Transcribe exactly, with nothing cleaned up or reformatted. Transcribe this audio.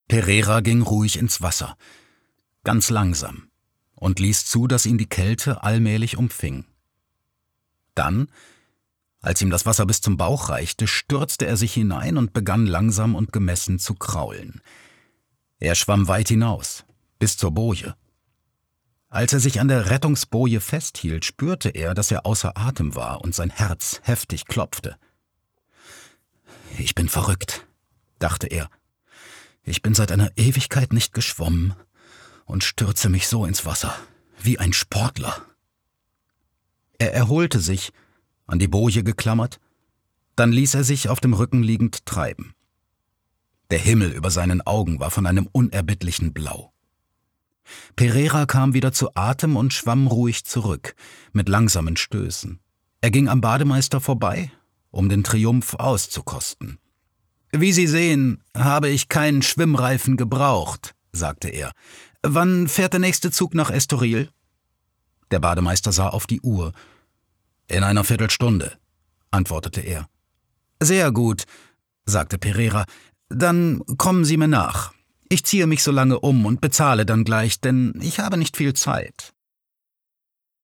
Pereira ging ruhig ins Wasser, ganz langsam, und ließ zu, dass ihn die Kälte allmählich umfing. Dann, als ihm das Wasser bis zum Bauch reichte, stürzte er sich hinein und begann langsam und gemessen zu kraulen. Er schwamm weit hinaus, bis zur Boje. Als er sich an der Rettungsboje festhielt, spürte er, dass er außer Atem war und sein Herz heftig klopfte. »Ich bin verrückt«, dachte er. »Ich bin seit einer Ewigkeit nicht geschwommen und stürze mich so ins Wasser, wie ein Sportler.« Er erholte sich, an die Boje geklammert, dann ließ er sich auf dem Rücken liegend treiben. Der Himmel über seinen Augen war von einem unerbittlichen Blau. Pereira kam wieder zu Atem und schwamm ruhig zurück, mit langsamen Stößen. Er ging am Bademeister vorbei, um den Triumph auszukosten. »Wie Sie sehen, habe ich keinen Schwimmreifen gebraucht«, sagte er. »Wann fährt der nächste Zug nach Estoril?« Der Bademeister sah auf die Uhr. »In einer Viertelstunde«, antwortete er. »Sehr gut«, sagte Pereira. »Dann kommen Sie mir nach. Ich ziehe mich so lange um und bezahle dann gleich, denn ich habe nicht viel Zeit.«